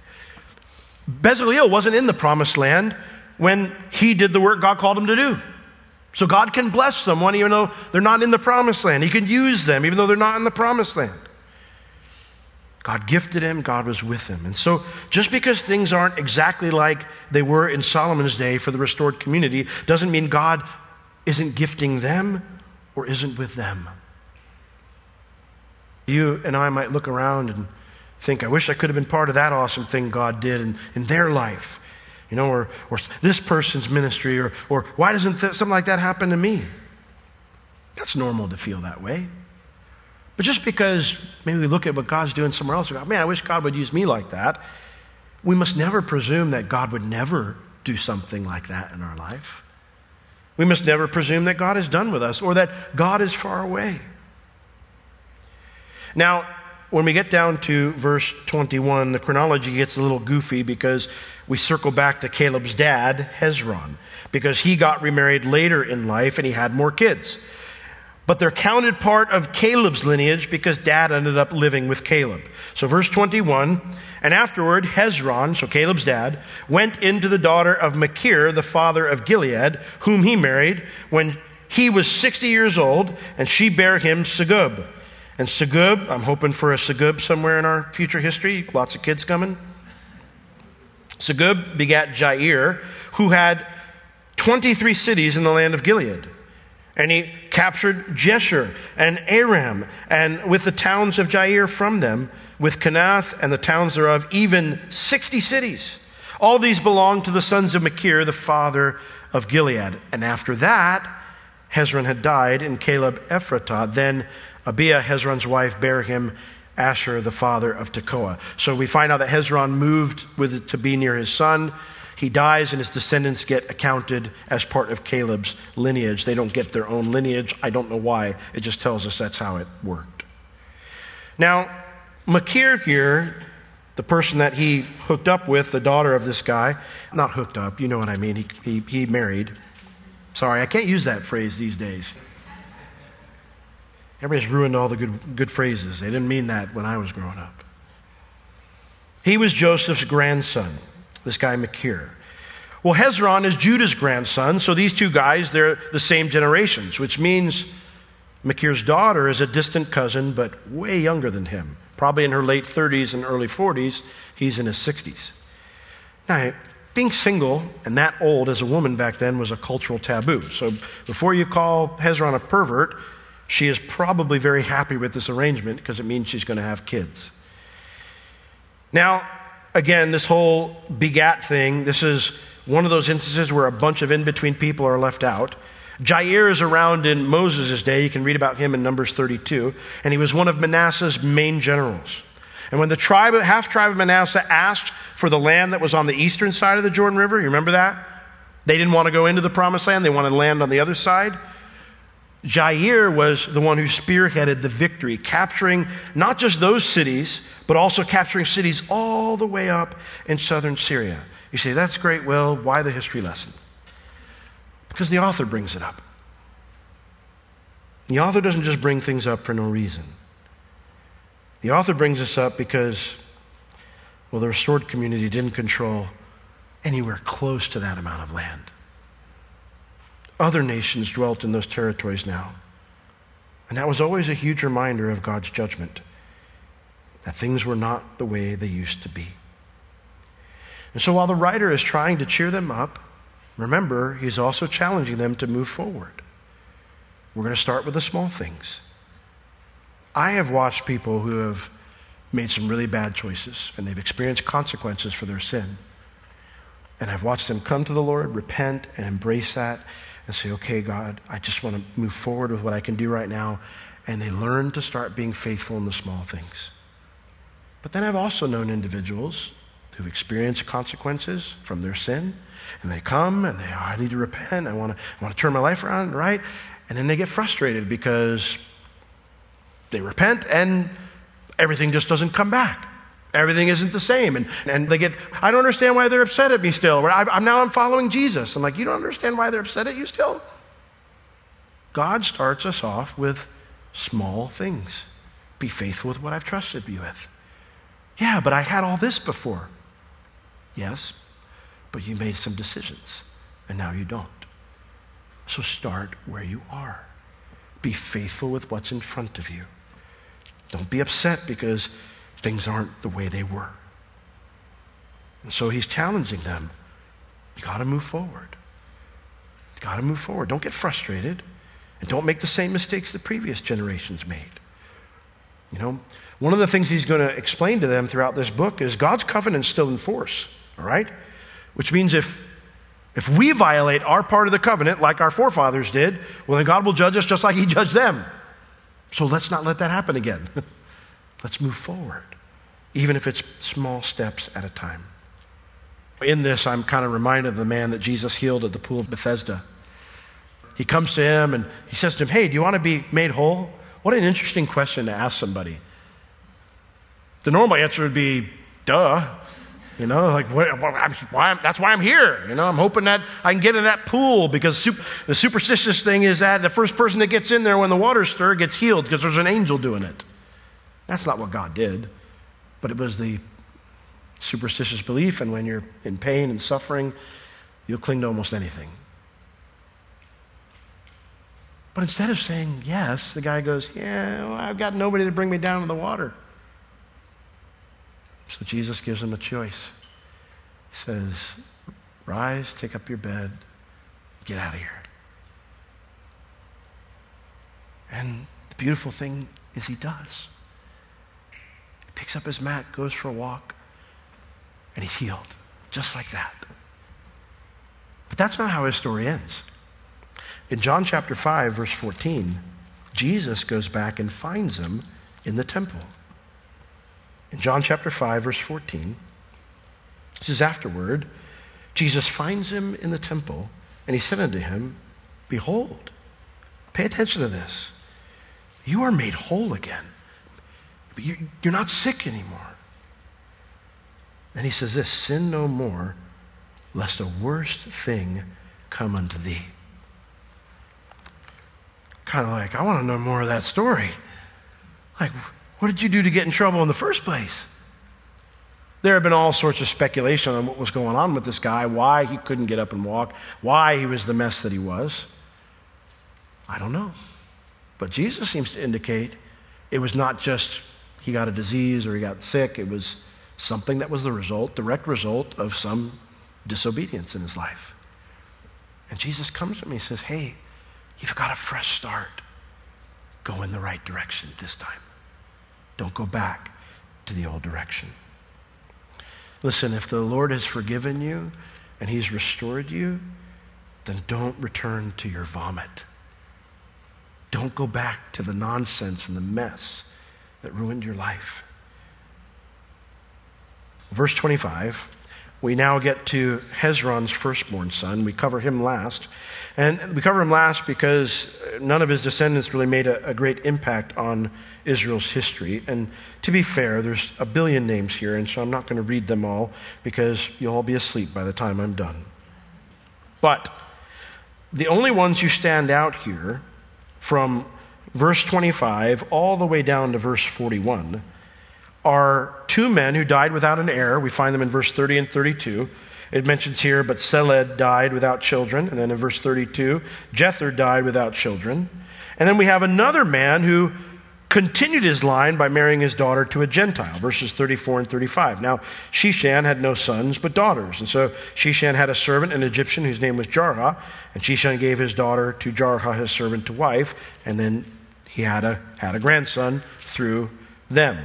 Bezaleel wasn't in the promised land when he did the work God called him to do. So God can bless someone even though they're not in the promised land. He can use them even though they're not in the promised land. God gifted him, God was with him. And so just because things aren't exactly like they were in Solomon's day for the restored community doesn't mean God isn't gifting them or isn't with them. You and I might look around and think, I wish I could have been part of that awesome thing God did in, in their life. You know, or, or this person's ministry, or, or why doesn't th- something like that happen to me? That's normal to feel that way. But just because maybe we look at what God's doing somewhere else, we go, man, I wish God would use me like that. We must never presume that God would never do something like that in our life. We must never presume that God is done with us or that God is far away. Now, when we get down to verse twenty-one, the chronology gets a little goofy because we circle back to Caleb's dad, Hezron, because he got remarried later in life and he had more kids. But they're counted part of Caleb's lineage because dad ended up living with Caleb. So verse twenty-one, "And afterward Hezron," so Caleb's dad, "went into the daughter of Machir, the father of Gilead, whom he married when he was sixty years old, and she bare him Segub." And Segub, I'm hoping for a Segub somewhere in our future history. Lots of kids coming. Segub begat Jair, who had twenty-three cities in the land of Gilead. And he captured Jesher and Aram, and with the towns of Jair from them, with Kenath and the towns thereof, even sixty cities. All these belonged to the sons of Machir, the father of Gilead. And after that, Hezron had died, and Caleb Ephratah. Then Abiah, Hezron's wife, bare him Asher, the father of Tekoa. So we find out that Hezron moved with to be near his son. He dies, and his descendants get accounted as part of Caleb's lineage. They don't get their own lineage. I don't know why. It just tells us that's how it worked. Now, Machir here, the person that he hooked up with, the daughter of this guy, not hooked up, you know what I mean. He he, he married. Sorry, I can't use that phrase these days. Everybody's ruined all the good, good phrases. They didn't mean that when I was growing up. He was Joseph's grandson, this guy Machir. Well, Hezron is Judah's grandson, so these two guys, they're the same generations, which means Machir's daughter is a distant cousin, but way younger than him. Probably in her late thirties and early forties. He's in his sixties. Now, being single and that old as a woman back then was a cultural taboo. So before you call Hezron a pervert, she is probably very happy with this arrangement because it means she's going to have kids. Now, again, this whole begat thing, this is one of those instances where a bunch of in-between people are left out. Jair is around in Moses' day. You can read about him in Numbers thirty-two. And he was one of Manasseh's main generals. And when the tribe, half tribe of Manasseh asked for the land that was on the eastern side of the Jordan River, you remember that? They didn't want to go into the promised land. They wanted to land on the other side. Jair was the one who spearheaded the victory, capturing not just those cities, but also capturing cities all the way up in southern Syria. You say, that's great. Well, why the history lesson? Because the author brings it up. The author doesn't just bring things up for no reason. The author brings this up because, well, the restored community didn't control anywhere close to that amount of land. Other nations dwelt in those territories now. And that was always a huge reminder of God's judgment, that things were not the way they used to be. And so while the writer is trying to cheer them up, remember, he's also challenging them to move forward. We're going to start with the small things. I have watched people who have made some really bad choices, and they've experienced consequences for their sin. And I've watched them come to the Lord, repent, and embrace that, and say, okay, God, I just want to move forward with what I can do right now. And they learn to start being faithful in the small things. But then I've also known individuals who've experienced consequences from their sin, and they come and they, oh, I need to repent, I want to, I want to turn my life around, right? And then they get frustrated because they repent and everything just doesn't come back. Everything isn't the same. And, and they get, I don't understand why they're upset at me still. I, I'm now I'm following Jesus. I'm like, you don't understand why they're upset at you still? God starts us off with small things. Be faithful with what I've trusted you with. Yeah, but I had all this before. Yes, but you made some decisions, and now you don't. So start where you are. Be faithful with what's in front of you. Don't be upset because things aren't the way they were. And so he's challenging them. You got to move forward. You got to move forward. Don't get frustrated, and don't make the same mistakes the previous generations made. You know, one of the things he's going to explain to them throughout this book is God's covenant's still in force, all right? Which means if if we violate our part of the covenant like our forefathers did, well, then God will judge us just like he judged them. So let's not let that happen again. Let's move forward, even if it's small steps at a time. In this, I'm kind of reminded of the man that Jesus healed at the pool of Bethesda. He comes to him and he says to him, hey, do you want to be made whole? What an interesting question to ask somebody. The normal answer would be, duh. You know, like, what, why I'm, that's why I'm here. You know, I'm hoping that I can get in that pool because super, the superstitious thing is that the first person that gets in there when the water's stirred gets healed because there's an angel doing it. That's not what God did, but it was the superstitious belief, and when you're in pain and suffering, you'll cling to almost anything. But instead of saying yes, the guy goes, yeah, well, I've got nobody to bring me down to the water. So Jesus gives him a choice. He says, rise, take up your bed, get out of here. And the beautiful thing is he does. He picks up his mat, goes for a walk, and he's healed, just like that. But that's not how his story ends. In John chapter five, verse fourteen, Jesus goes back and finds him in the temple. In John chapter five, verse fourteen, this is afterward, Jesus finds him in the temple, and he said unto him, behold, pay attention to this. You are made whole again. But you, you're not sick anymore. And he says this, sin no more, lest a worse thing come unto thee. Kind of like, I want to know more of that story. Like, what did you do to get in trouble in the first place? There have been all sorts of speculation on what was going on with this guy, why he couldn't get up and walk, why he was the mess that he was. I don't know. But Jesus seems to indicate it was not just he got a disease or he got sick. It was something that was the result, direct result of some disobedience in his life. And Jesus comes to me and says, hey, you've got a fresh start. Go in the right direction this time. Don't go back to the old direction. Listen, if the Lord has forgiven you and he's restored you, then don't return to your vomit. Don't go back to the nonsense and the mess that ruined your life. Verse twenty-five, we now get to Hezron's firstborn son. We cover him last. And we cover him last because none of his descendants really made a, a great impact on Israel's history. And to be fair, there's a billion names here, and so I'm not going to read them all because you'll all be asleep by the time I'm done. But the only ones who stand out here from verse twenty-five all the way down to verse forty-one are two men who died without an heir. We find them in verse thirty and thirty-two. It mentions here, but Seled died without children. And then in verse thirty-two, Jether died without children. And then we have another man who continued his line by marrying his daughter to a Gentile, verses thirty-four and thirty-five. Now, Sheshan had no sons but daughters. And so Sheshan had a servant, an Egyptian, whose name was Jarha. And Sheshan gave his daughter to Jarha, his servant, to wife. And then he had a, had a grandson through them.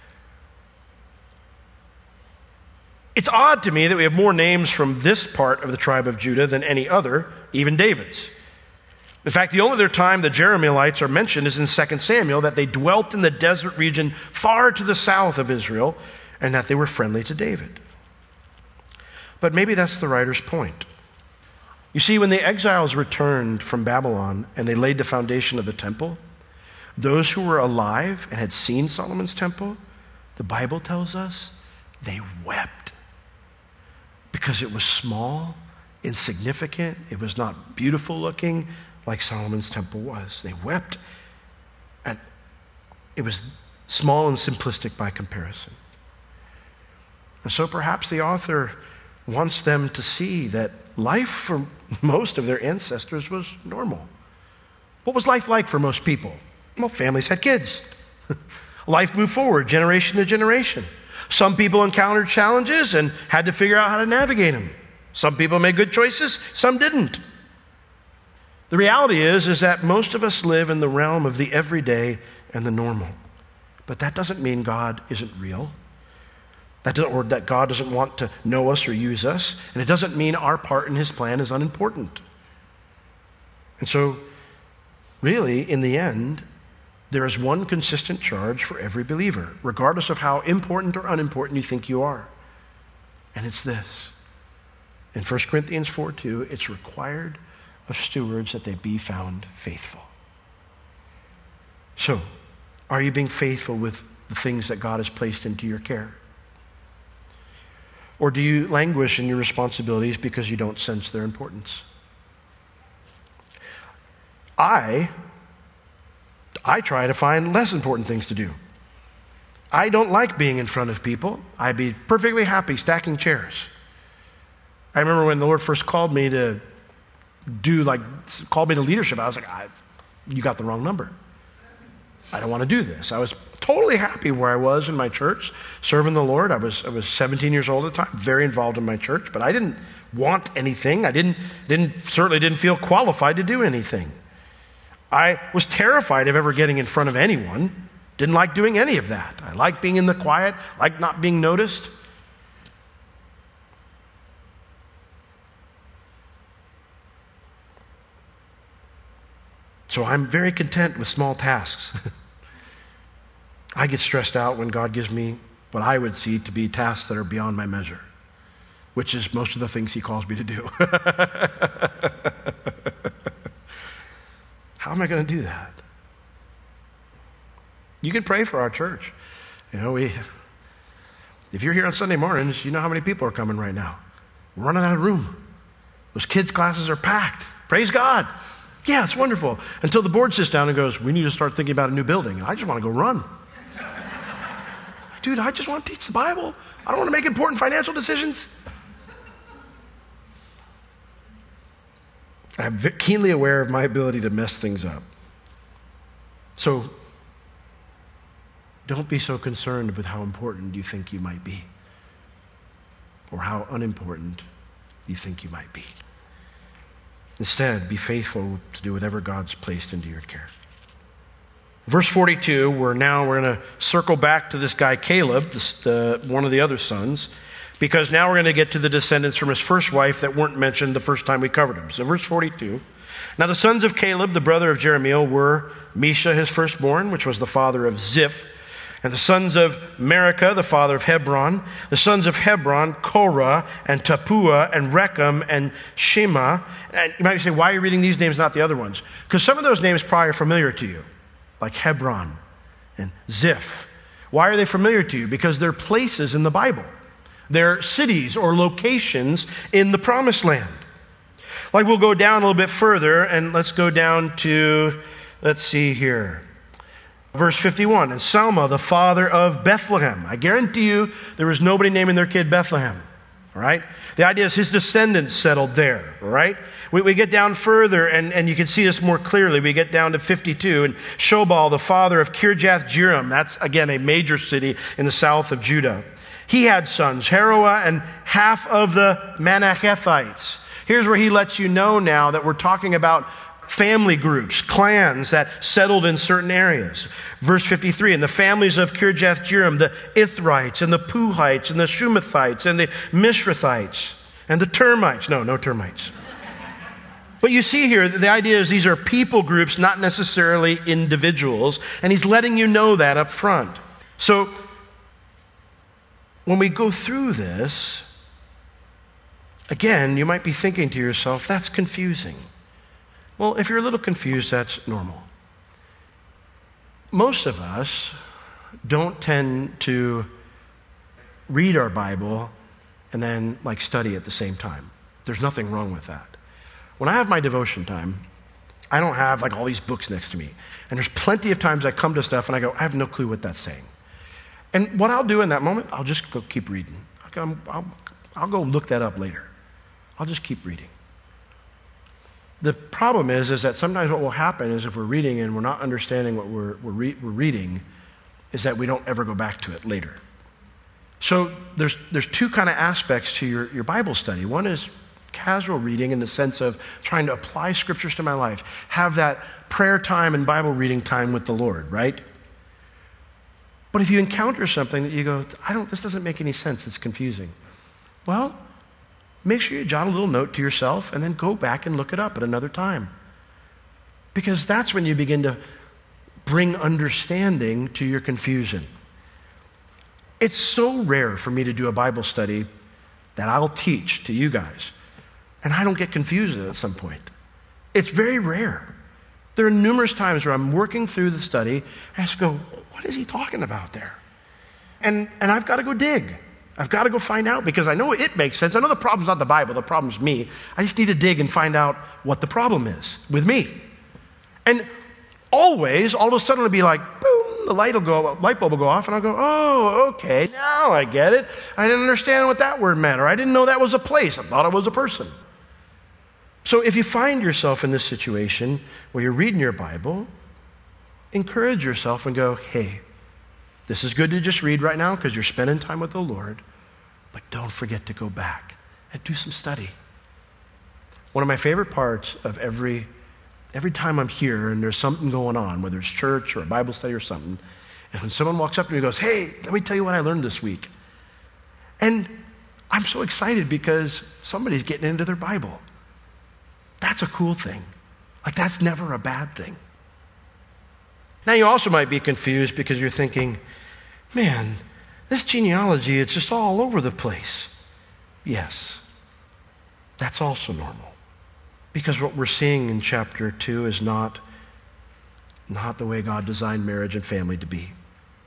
It's odd to me that we have more names from this part of the tribe of Judah than any other, even David's. In fact, the only other time the Jerahmeelites are mentioned is in Second Samuel, that they dwelt in the desert region far to the south of Israel, and that they were friendly to David. But maybe that's the writer's point. You see, when the exiles returned from Babylon and they laid the foundation of the temple, those who were alive and had seen Solomon's temple, the Bible tells us, they wept. Because it was small, insignificant, it was not beautiful looking like Solomon's temple was. They wept, and it was small and simplistic by comparison. And so perhaps the author wants them to see that life for most of their ancestors was normal. What was life like for most people? Well, families had kids. Life moved forward generation to generation. Some people encountered challenges and had to figure out how to navigate them. Some people made good choices, some didn't. The reality is, is that most of us live in the realm of the everyday and the normal. But that doesn't mean God isn't real. That doesn't, or that God doesn't want to know us or use us. And it doesn't mean our part in his plan is unimportant. And so, really, in the end, there is one consistent charge for every believer, regardless of how important or unimportant you think you are. And it's this. In First Corinthians four two, it's required of stewards that they be found faithful. So, are you being faithful with the things that God has placed into your care? Or do you languish in your responsibilities because you don't sense their importance? I I try to find less important things to do. I don't like being in front of people. I'd be perfectly happy stacking chairs. I remember when the Lord first called me to do, like, called me to leadership, I was like, I, you got the wrong number. I don't want to do this. I was totally happy where I was in my church, serving the Lord. I was I was seventeen years old at the time, very involved in my church, but I didn't want anything. I didn't didn't certainly didn't feel qualified to do anything. I was terrified of ever getting in front of anyone. Didn't like doing any of that. I liked being in the quiet, liked not being noticed. So I'm very content with small tasks. I get stressed out when God gives me what I would see to be tasks that are beyond my measure, which is most of the things he calls me to do. How am I going to do that? You can pray for our church. You know, we, if you're here on Sunday mornings, you know how many people are coming right now. We're running out of room. Those kids' classes are packed. Praise God. Yeah, it's wonderful. Until the board sits down and goes, we need to start thinking about a new building. And I just want to go run. Dude, I just want to teach the Bible. I don't want to make important financial decisions. I'm keenly aware of my ability to mess things up. So, don't be so concerned with how important you think you might be, or how unimportant you think you might be. Instead, be faithful to do whatever God's placed into your care. Verse forty-two, we're now we're going to circle back to this guy Caleb, this, the, one of the other sons. because now we're going to get to the descendants from his first wife that weren't mentioned the first time we covered him. So verse forty-two. Now the sons of Caleb, the brother of Jeremiel, were Mesha, his firstborn, which was the father of Ziph, and the sons of Marikah, the father of Hebron, the sons of Hebron, Korah, and Tapua, and Rechem, and Shema. And you might say, why are you reading these names, not the other ones? Because some of those names probably are familiar to you, like Hebron and Ziph. Why are they familiar to you? Because they're places in the Bible. They're cities or locations in the Promised Land. Like we'll go down a little bit further, and let's go down to, let's see here. Verse fifty-one, and Salma, the father of Bethlehem. I guarantee you there was nobody naming their kid Bethlehem. All right? The idea is his descendants settled there. All right? We, we get down further, and, and you can see this more clearly. We get down to fifty-two, and Shobal, the father of Kirjath Jearim. That's, again, a major city in the south of Judah. He had sons, Haroah and half of the Manachethites. Here's where he lets you know now that we're talking about family groups, clans that settled in certain areas. Verse fifty-three, and the families of Kirjath Jearim, the Ithrites and the Puhites and the Shumathites and the Mishrathites and the termites. No, no termites. But you see here, the idea is these are people groups, not necessarily individuals, and he's letting you know that up front. So when we go through this, again, you might be thinking to yourself, that's confusing. Well, if you're a little confused, that's normal. Most of us don't tend to read our Bible and then like study at the same time. There's nothing wrong with that. When I have my devotion time, I don't have like all these books next to me. And there's plenty of times I come to stuff and I go, I have no clue what that's saying. And what I'll do in that moment, I'll just go keep reading. I'll go, I'll, I'll go look that up later. I'll just keep reading. The problem is, is that sometimes what will happen is if we're reading and we're not understanding what we're, we're, re- we're reading, is that we don't ever go back to it later. So there's there's two kind of aspects to your, your Bible study. One is casual reading in the sense of trying to apply scriptures to my life, have that prayer time and Bible reading time with the Lord, right? But if you encounter something that you go, I don't, this doesn't make any sense, it's confusing. Well, make sure you jot a little note to yourself and then go back and look it up at another time. Because that's when you begin to bring understanding to your confusion. It's so rare for me to do a Bible study that I'll teach to you guys, and I don't get confused at some point. It's very rare. There are numerous times where I'm working through the study, and I just go, what is he talking about there? And, and I've got to go dig. I've got to go find out because I know it makes sense. I know the problem's not the Bible, the problem's me. I just need to dig and find out what the problem is with me. And always, all of a sudden it'll be like, boom, the light will go, light bulb will go off, and I'll go, oh, okay, now I get it. I didn't understand what that word meant, or I didn't know that was a place. I thought it was a person. So if you find yourself in this situation where you're reading your Bible, encourage yourself and go, hey, this is good to just read right now because you're spending time with the Lord, but don't forget to go back and do some study. One of my favorite parts of every every time I'm here and there's something going on, whether it's church or a Bible study or something, and when someone walks up to me and goes, hey, let me tell you what I learned this week. And I'm so excited because somebody's getting into their Bible. That's a cool thing. Like, that's never a bad thing. Now, you also might be confused because you're thinking, man, this genealogy, it's just all over the place. Yes, that's also normal. Because what we're seeing in chapter two is not, not the way God designed marriage and family to be.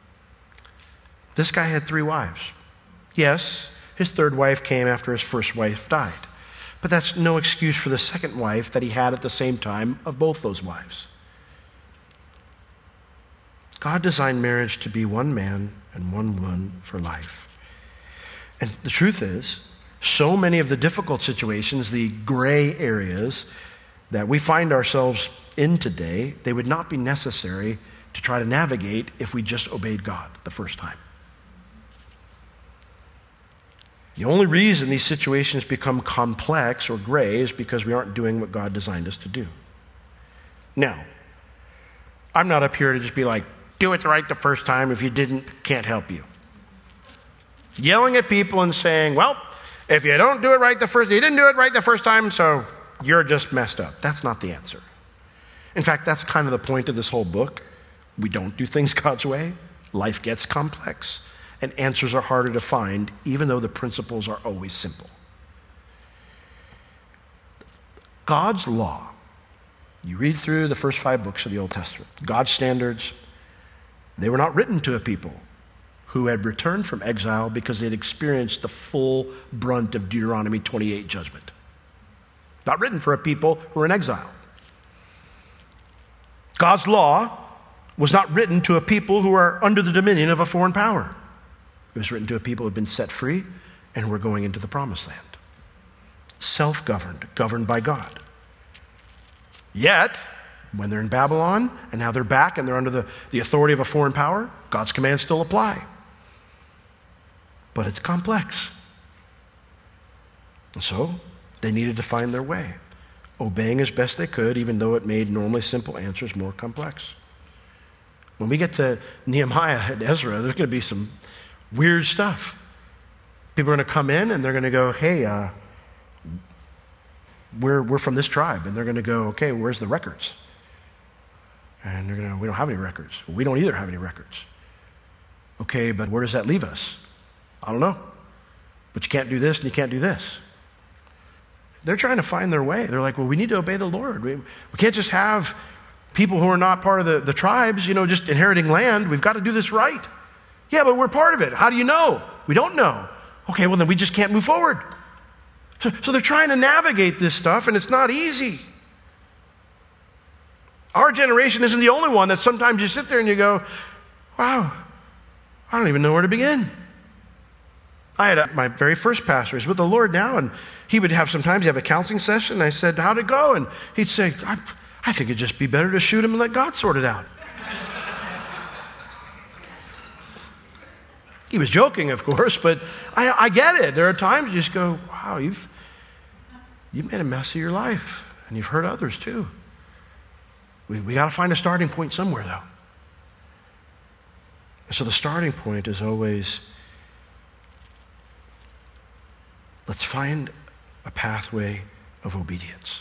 This guy had three wives. Yes, his third wife came after his first wife died. But that's no excuse for the second wife that he had at the same time of both those wives. God designed marriage to be one man and one woman for life. And the truth is, so many of the difficult situations, the gray areas that we find ourselves in today, they would not be necessary to try to navigate if we just obeyed God the first time. The only reason these situations become complex or gray is because we aren't doing what God designed us to do. Now, I'm not up here to just be like, do it right the first time. If you didn't, can't help you. Yelling at people and saying, well, if you don't do it right the first, you didn't do it right the first time, so you're just messed up. That's not the answer. In fact, that's kind of the point of this whole book. We don't do things God's way. Life gets complex, and answers are harder to find, even though the principles are always simple. God's law, you read through the first five books of the Old Testament, God's standards, they were not written to a people who had returned from exile because they had experienced the full brunt of Deuteronomy twenty-eight judgment. Not written for a people who were in exile. God's law was not written to a people who are under the dominion of a foreign power. It was written to a people who had been set free and who were going into the promised land. Self-governed, governed by God. Yet, when they're in Babylon, and now they're back and they're under the, the authority of a foreign power, God's commands still apply. But it's complex. And so, they needed to find their way, obeying as best they could, even though it made normally simple answers more complex. When we get to Nehemiah and Ezra, there's going to be some weird stuff. People are going to come in and they're going to go, hey, uh, we're, we're from this tribe. And they're going to go, okay, where's the records? And they're going to, we don't have any records. We don't either have any records. Okay, but where does that leave us? I don't know. But you can't do this and you can't do this. They're trying to find their way. They're like, well, we need to obey the Lord. We, we can't just have people who are not part of the, the tribes, you know, just inheriting land. We've got to do this right. Yeah, but we're part of it. How do you know? We don't know. Okay, well, then we just can't move forward. So, so they're trying to navigate this stuff, and it's not easy. Our generation isn't the only one that sometimes you sit there and you go, wow, I don't even know where to begin. I had a, my very first pastor. He's with the Lord now, and he would have sometimes have a counseling session. And I said, how'd it go? And he'd say, I, I think it'd just be better to shoot him and let God sort it out. He was joking, of course, but I, I get it. There are times you just go, wow, you've, you've made a mess of your life, and you've hurt others too. We, we got to find a starting point somewhere, though. So the starting point is always, let's find a pathway of obedience.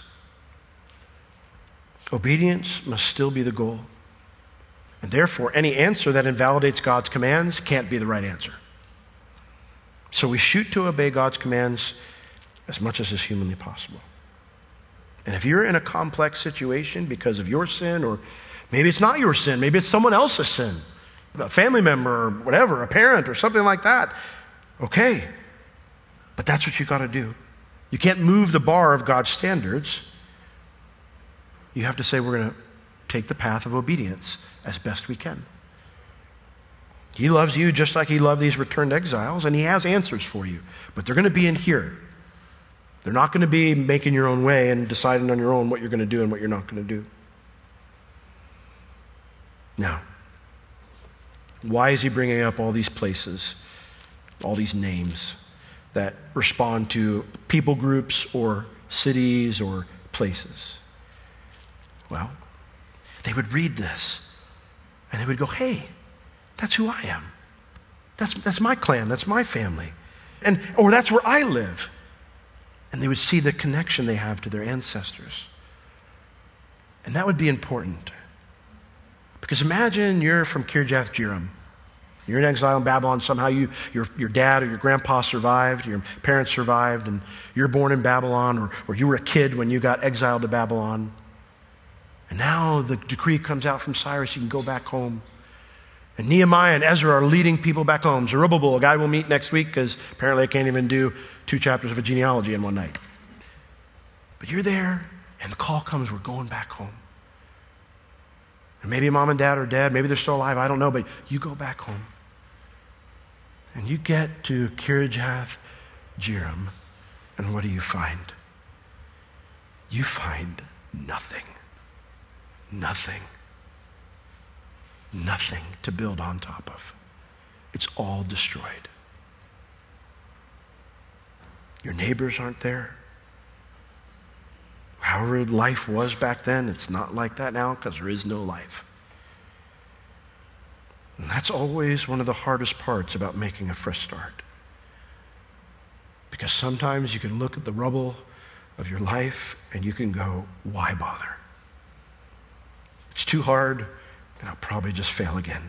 Obedience must still be the goal. And therefore, any answer that invalidates God's commands can't be the right answer. So we shoot to obey God's commands as much as is humanly possible. And if you're in a complex situation because of your sin, or maybe it's not your sin, maybe it's someone else's sin, a family member or whatever, a parent or something like that, okay. But that's what you've got to do. You can't move the bar of God's standards. You have to say, we're going to take the path of obedience as best we can. He loves you just like he loved these returned exiles, and he has answers for you. But they're going to be in here. They're not going to be making your own way and deciding on your own what you're going to do and what you're not going to do. Now, why is he bringing up all these places, all these names that respond to people groups or cities or places? Well, they would read this and they would go, hey, that's who I am. That's, that's my clan. That's my family. And, or that's where I live. And they would see the connection they have to their ancestors. And that would be important. Because imagine you're from Kirjath Jearim. You're in exile in Babylon. Somehow you, your, your dad or your grandpa survived, your parents survived, and you're born in Babylon, or, or you were a kid when you got exiled to Babylon. And now the decree comes out from Cyrus, you can go back home. And Nehemiah and Ezra are leading people back home. Zerubbabel, a guy we'll meet next week, because apparently I can't even do two chapters of a genealogy in one night. But you're there, and the call comes, we're going back home. And maybe mom and dad are dead, maybe they're still alive, I don't know, but you go back home. And you get to Kirjath Jearim, and what do you find? You find nothing. Nothing. Nothing to build on top of. It's all destroyed. Your neighbors aren't there. However life was back then, it's not like that now because there is no life. And that's always one of the hardest parts about making a fresh start. Because sometimes you can look at the rubble of your life and you can go, why bother? It's too hard, and I'll probably just fail again.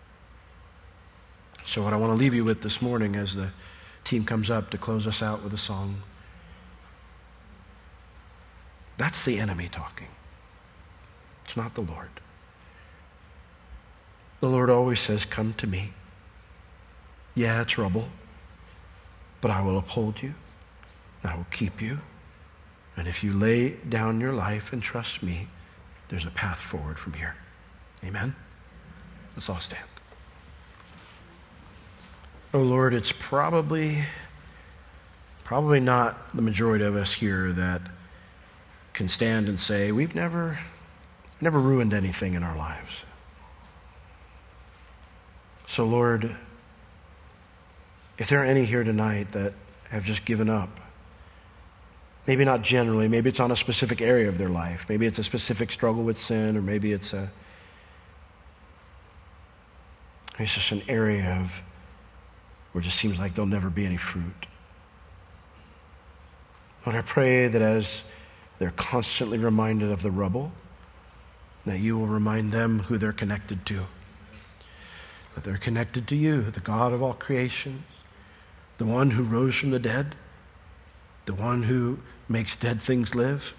So what I want to leave you with this morning as the team comes up to close us out with a song, that's the enemy talking. It's not the Lord. The Lord always says, come to me. Yeah, it's rubble, but I will uphold you. I will keep you. And if you lay down your life and trust me, there's a path forward from here. Amen? Let's all stand. Oh Lord, it's probably, probably not the majority of us here that can stand and say, we've never, never ruined anything in our lives. So Lord, if there are any here tonight that have just given up, maybe not generally, maybe it's on a specific area of their life, maybe it's a specific struggle with sin, or maybe it's a, it's just an area of where it just seems like there'll never be any fruit. Lord, I pray that as they're constantly reminded of the rubble, that you will remind them who they're connected to. That they're connected to you, the God of all creation, the one who rose from the dead, the one who makes dead things live,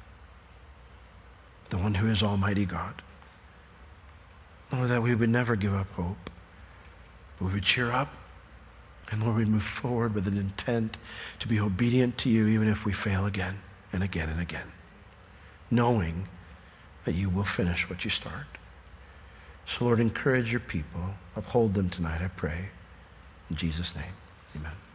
the one who is Almighty God. Lord, that we would never give up hope, but we would cheer up, and Lord, we'd move forward with an intent to be obedient to you even if we fail again and again and again, knowing that you will finish what you start. So Lord, encourage your people. Uphold them tonight, I pray. In Jesus' name, amen.